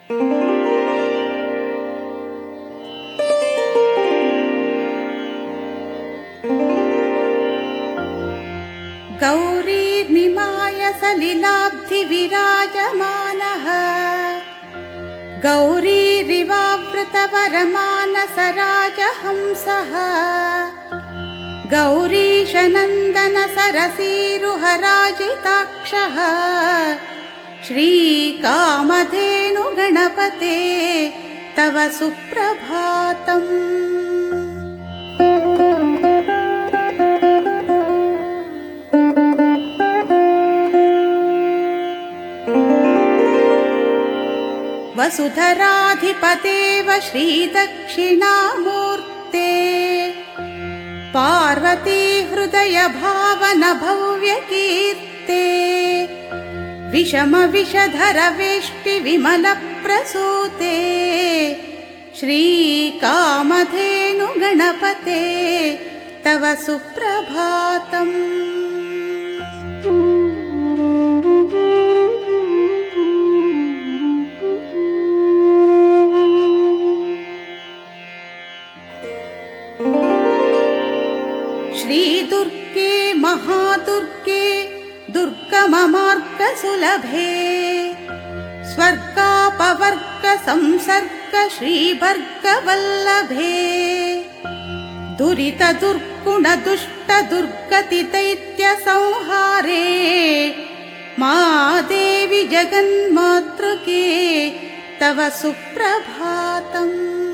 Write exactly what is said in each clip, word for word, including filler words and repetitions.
गौरीर्निमाय सलिलाब्धि विराजमानः गौरीरिवावृतवरमानसराजहंसः गौरीशनन्दन सरसीरुहराजिताक्षः श्रीकामधेनु गणपते तव सुप्रभातम्। वसुधराधिपतेव श्रीदक्षिणामूर्ते पार्वती हृदय भावन भव्यकीर्ते विषम विषधर वेष्टि विमल प्रसूते श्रीकामधेनु गणपते तव सुप्रभातम्। श्रीदुर्गे महादुर्गे दुर्गममार्गसुलभे स्वर्गापवर्ग संसर्ग श्रीभर्गवल्लभे दुरित दुर्गुण दुष्ट दुर्गति दैत्य संहारे मादेवी जगन्मातृके तव सुप्रभातम्।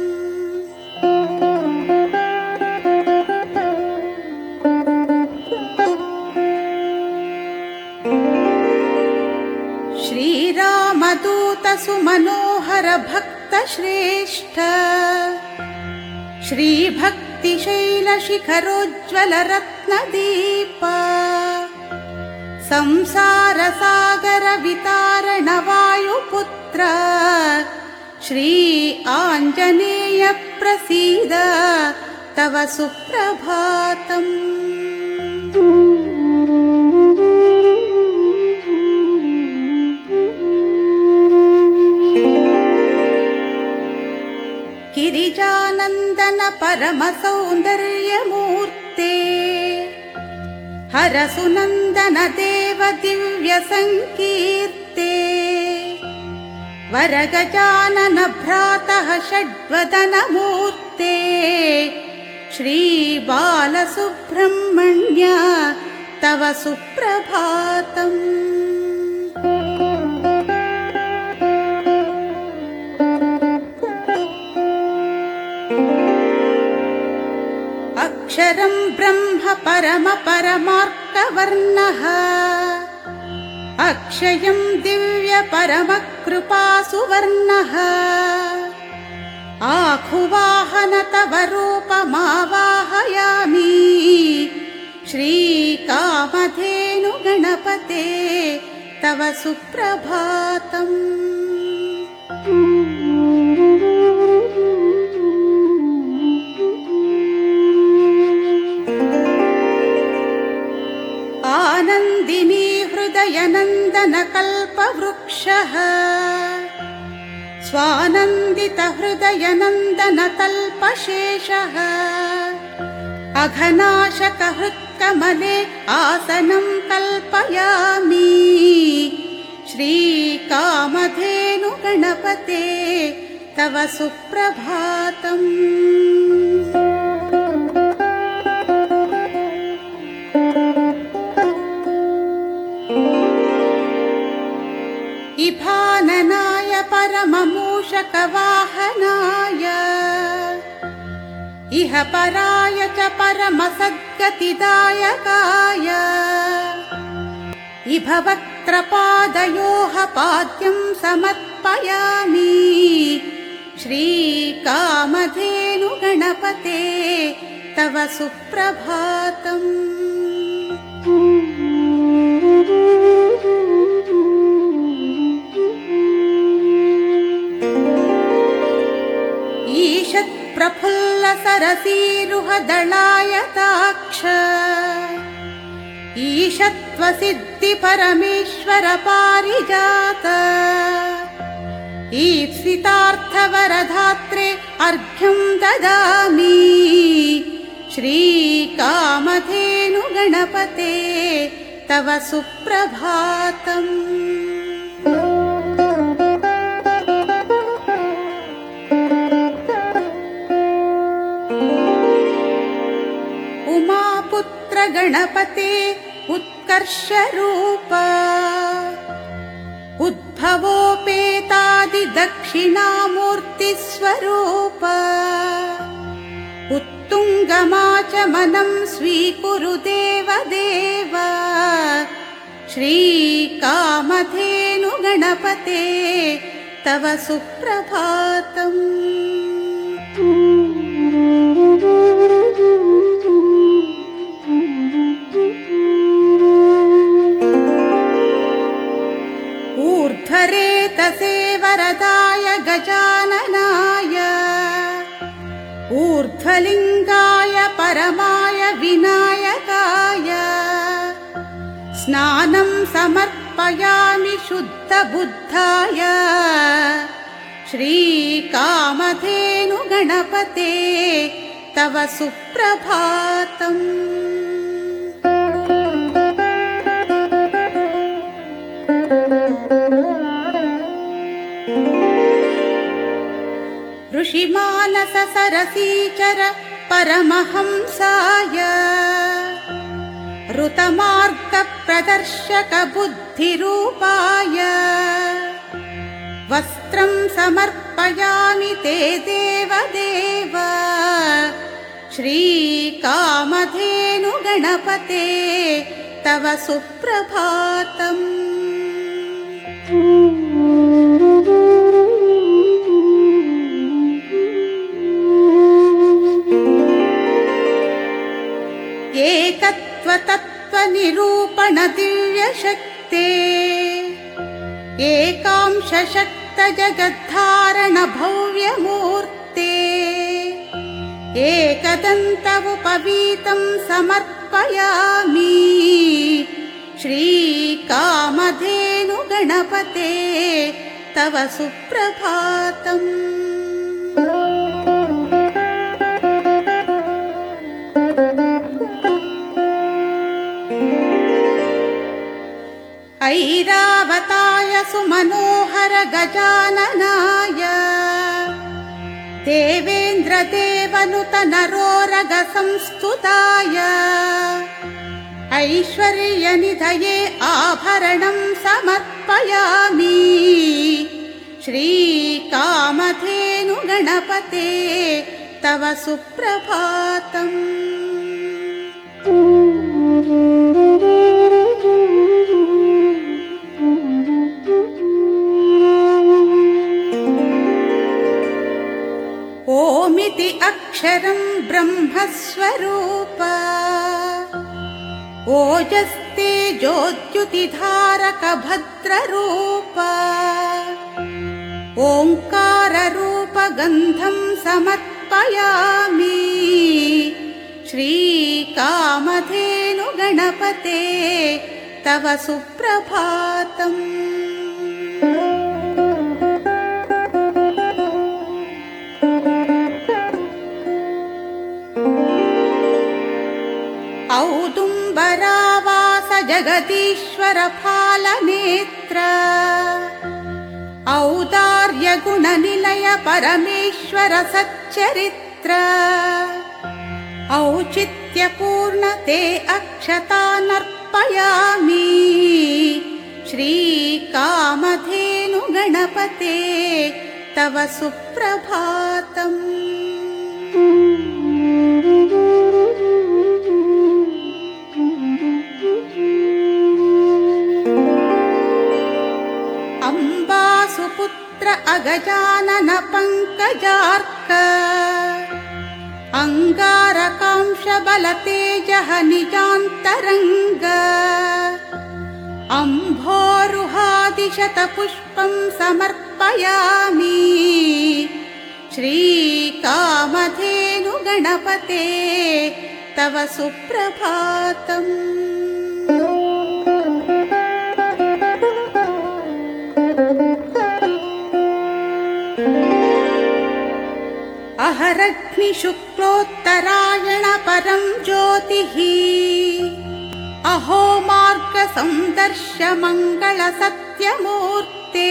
श्रीरामदूत सुमनोहर भक्त श्रेष्ठ श्रीभक्तिशैल शिखरोज्ज्वल रत्नदीप संसार सागर वितारण वायुपुत्र श्री आञ्जनेय प्रसीद तव सुप्रभातम्। गिरिजानन्दन परम सौन्दर्यमूर्ते हरसुनन्दन देव दिव्य संकीर्ते वरगजानन भ्रातः षड्वदन मूर्ते श्री बालसुब्रह्मण्य तव सुप्रभातम्। अक्षरं ब्रह्म परम परमार्कवर्णः अक्षयं दिव्य परम कृपासुवर्णः आखुवाहन तव रूपमावाहयामि श्रीकामधेनु गणपते तव सुप्रभातम्। आनन्दिनी हृदयनन्दन कल्पवृक्षः स्वानन्दित हृदयनन्दन तल्पशेषः अघनाशक हृत्कमले आसनं कल्पयामि श्रीकामधेनु गणपते तव सुप्रभातम्। इभाननाय परममूषकवाहनाय इह पराय च परमसद्गतिदायकाय इभवक्त्रपादयोः पाद्यं समर्पयामि श्रीकामधेनु गणपते तव सुप्रभातम्। ईषत् प्रफुल्ल सरसीरुहदलायताक्ष ईशत्वसिद्धि परमेश्वर पारिजात ईप्सितार्थवरधात्रे अर्घ्यं ददामि श्रीकामधेनु गणपते तव सुप्रभातम्। उमापुत्र गणपते उत्कर्षरूप उद्भवोपेतादिदक्षिणामूर्तिस्वरूप उत्तुङ्गमाचमनं स्वीकुरु देवदेव श्रीकामधेनु गणपते तव सुप्रभातम्। ऊर्ध्वरेतसे वरदाय गजाननाय ऊर्ध्वलिङ्गाय परमाय विनायकाय स्नानं समर्पयामि शुद्धबुद्धाय श्रीकामधेनु गणपते तव सुप्रभातम्। ऋषिमानस सरसीचर परमहंसाय ऋतमार्ग प्रदर्शक बुद्धिरूपाय वस्त्रं समर्पयामि ते देवदेव श्रीकामधेनु गणपते तव सुप्रभातम्। एकत्वतत्त्वनिरूपण दिव्यशक्ते एकांशशक्त जगद्धारण भव्यमूर्ते एकदन्त उपवीतं समर्पयामि श्रीकामधेनु गणपते तव सुप्रभातम्। ऐरावताय सुमनोहर गजाननाय देवेन्द्रदेवनुत नरोरग संस्तुताय ऐश्वर्यनिधये आभरणं समर्पयामि श्रीकामधेनु गणपते तव सुप्रभातम्। ओमिति अक्षरं ब्रह्मस्वरूप ओजस्तेजोद्युतिधारक भद्ररूप ओङ्काररूप गन्धं समर्पयामि श्रीकामधेनु गणपते तव सुप्रभातम्। औदुम्बरावास जगदीश्वर फालनेत्र औदार्य गुणनिलय परमेश्वर सच्चरित्र औचित्यपूर्ण ते अक्षतानर्पयामि श्रीकामधेनु गणपते तव सुप्रभातम्। अम्बासुपुत्र अगजानन पङ्कजार्क अङ्गारकांश बलतेजः निजान्तरङ्ग अम्भोरुहादिशतपुष्पं समर्पयामि श्रीकामधेनु गणपते तव सुप्रभातम्। अहरग्निशुक्लोत्तरायण परं ज्योतिः अहो मार्ग संदर्श्य मंगल सत्यमूर्ते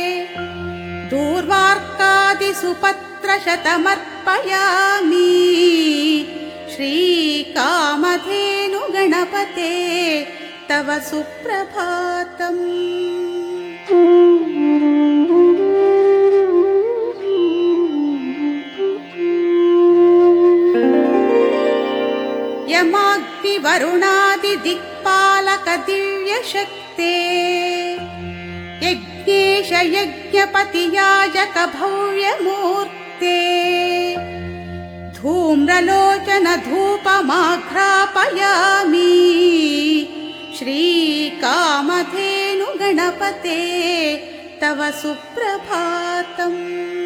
दूर्वार्कादिसुपत्र शतमर्पयामि श्रीकामधेनु गणपते तव सुप्रभातम्। यमाग्निवरुणादि दिक्पालक दिव्यशक्ते यज्ञेश यज्ञपति याजक भव्यमूर्ते धूम्रलोचन धूपमाघ्रापयामि श्रीकामधेनु गणपते तव सुप्रभातम्।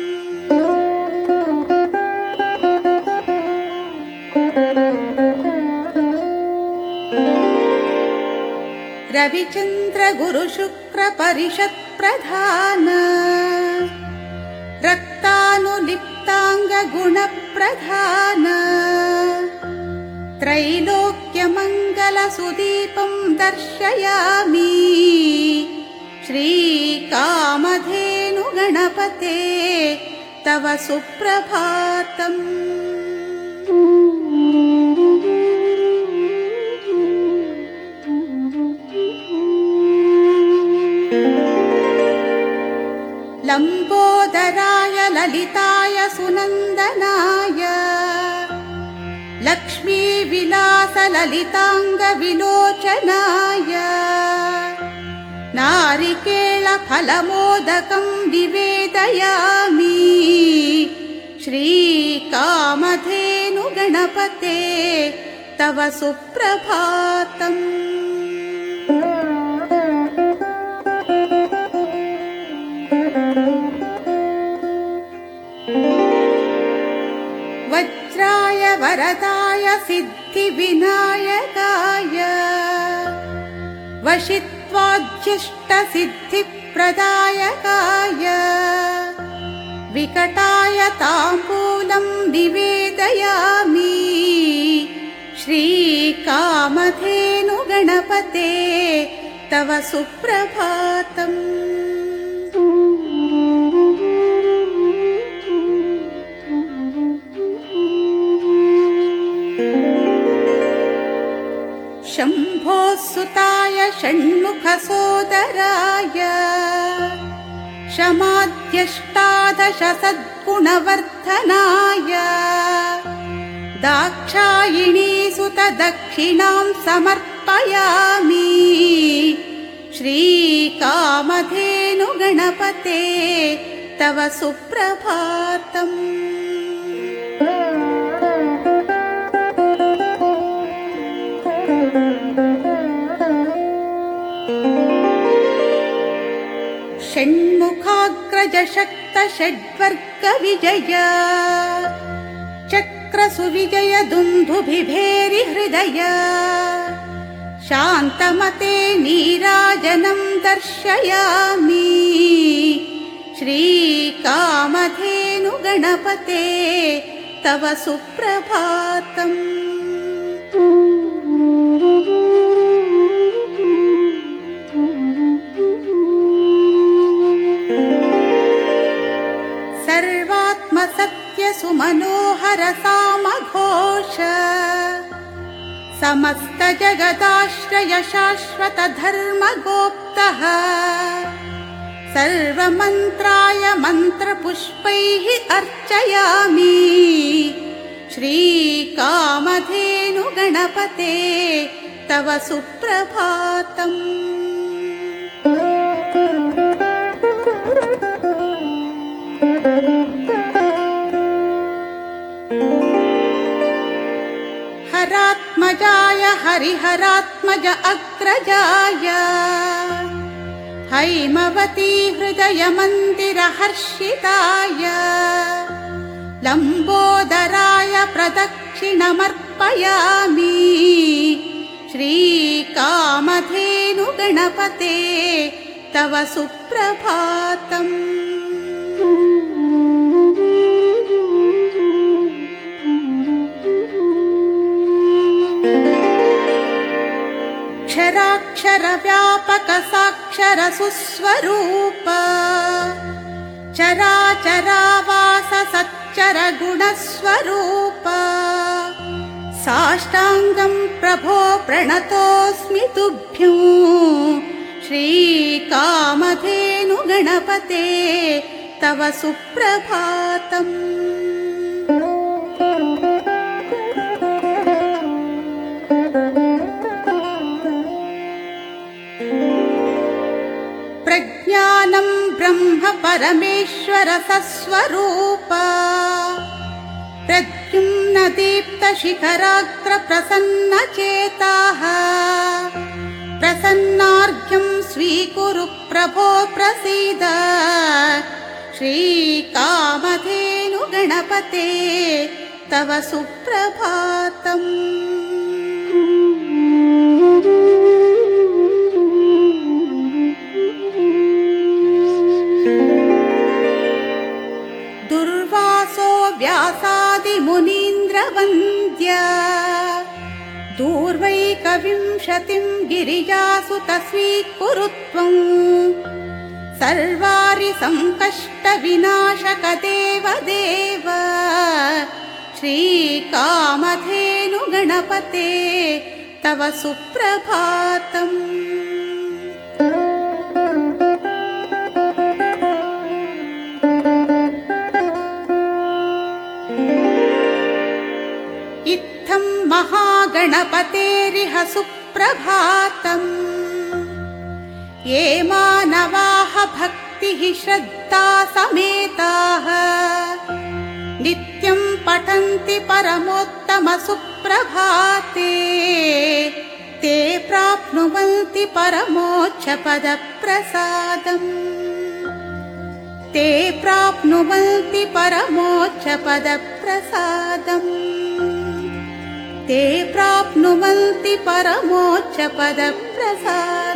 रविचंद्र गुरु शुक्र परिषत् प्रधान रक्तानुलिप्तांग गुण प्रधान त्रैलोक्य मंगल सुदीपं दर्शयामि श्रीकामधेनु गणपते तव सुप्रभातम्। लंबोदराय ललिताय सुनंदनाय लक्ष्मी विलास ललितांग विलोचनाय नारिकेल फलमोदकं निवेदयामि श्रीकामधेनु गणपते तव सुप्रभातम्। वज्राय वरदाय सिद्धिविनायकाय वशित्वाद्यष्ट सिद्धिप्रदायकाय विकटाय ताम्बूलं निवेदयामि श्रीकामधेनु गणपते तव सुप्रभातम्। शंभो सुताय षण्मुख सोदराय शमाद्यष्टादश सद्गुणवर्धनाय दाक्षायिणी सुत दक्षिणां समर्पयामि श्रीकामधेनु गणपते तव सुप्रभातम्। षण्मुखाग्रज शक्त षड्वर्ग विजय चक्र सुविजय दुन्दुभिभेरि हृदय शान्तमते नीराजनं दर्शयामि श्रीकामधेनु गणपते तव सुप्रभातम्। सर्वात्म सत्य सुमनोहर सामघोष समस्त जगदाश्रय शाश्वत धर्म गोप्तः सर्वमन्त्राय मन्त्रपुष्पैः अर्चयामि श्रीकामधेनु गणपते तव सुप्रभातम्। हरात्मजाय हरिहरात्मज अग्रजाय हैमवती हृदय मंदिर हर्षिताय लंबोदराय प्रदक्षिणमर्पयामि श्रीकामधेनु गणपते तव सुप्रभातम्। निरक्षर व्यापक साक्षर सुस्वरूप चराचरावास सच्चर गुणस्वरूप साष्टांगं प्रभो प्रणतोऽस्मि तुभ्यं श्रीकामधेनु गणपते तव सुप्रभातम्। प्रज्ञानं ब्रह्म परमेश्वर सस्वरूप प्रद्युम्न दीप्त शिखराग्र प्रसन्न चेताः प्रसन्नार्घ्यं स्वीकुरु प्रभो प्रसीद श्रीकामधेनु गणपते तव सुप्रभातम्। दुर्वासो व्यासादि मुनीन्द्रवन्द्य दूर्वैकविंशतिं गिरिजासुत स्वीकुरु त्वं सर्वारि संकष्ट विनाशक देव देव श्रीकामधेनु गणपते तव सुप्रभातम्। इत्थं महागणपतेरिह सुप्रभातम् ये मानवाः भक्तिः श्रद्धा समेताः नित्यं पठन्ति परमोत्तम सुप्रभाते ते प्राप्नुवन्ति परमोच्च पदप्रसादम् ते प्राप्नुवन्ति परमोच्च पदप्रसादम् ते प्राप्नुवन्ति परमोच्च पदप्रसादम्।